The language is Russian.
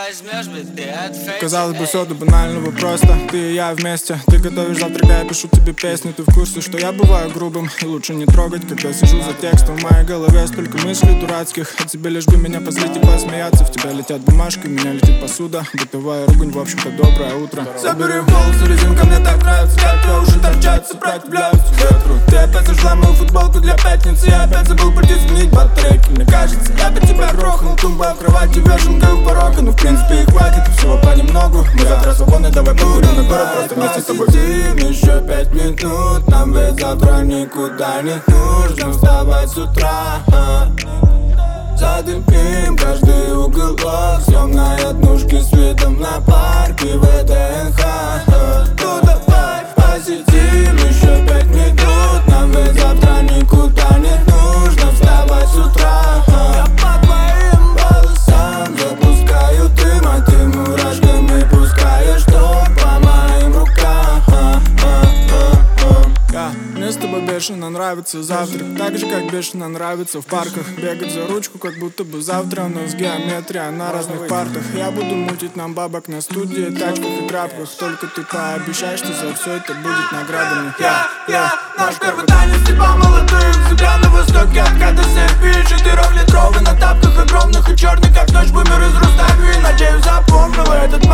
возьмешь, блядь, ты от фейка. Казалось бы, все до банального просто. Ты и я вместе, ты готовишь завтрак, я пишу тебе песни. Ты в курсе, что я бываю грубым, и лучше не трогать, когда сижу за текстом. В моей голове столько мыслей дурацких, а тебе лишь бы меня позлить и посмеяться. В тебя летят бумажки, в меня летит посуда. Бытовая ругань, в общем-то, доброе утро. Забери волосы, резинка, мне так нравится, как твои уши торчат, сопротивляются ветру. Ты опять зажгла мою футболку для пятницы, я опять забыл пойти сменить батарейки. Мне кажется, я бы тебя грохнул, тумба в кровати, вешенкой у порога. Ну в принципе и хватит, всего понемногу. Мы завтра свободны, давай покурим на город, просто вместе с тобой. Посидим еще 5 минут, нам ведь завтра никуда не нужно вставать с утра. Задымим каждый уголок, съем на однушке с видом на парк и ВДНХ. Ну давай посидим еще 5 минут, нам ведь завтра никуда не нужно вставать с утра. Я по твоим волосам запускаю дым, а ты мурашками пускаешь ток по моим рукам. Мне с тобой бешено нравится завтрак, так же как бешено нравится в парках бегать за ручку, как будто бы завтра у нас геометрия на разных партах. Я буду мутить нам бабок на студии, тачках и трапках. Только ты пообещай, что за все это будет наградами. Я, наш первый танец, типа молодых. Земля на востоке, откуда СФ 4-литровый на тапках огромных и черный, как ночь бумер из Рустави. Надеюсь, запомнила этот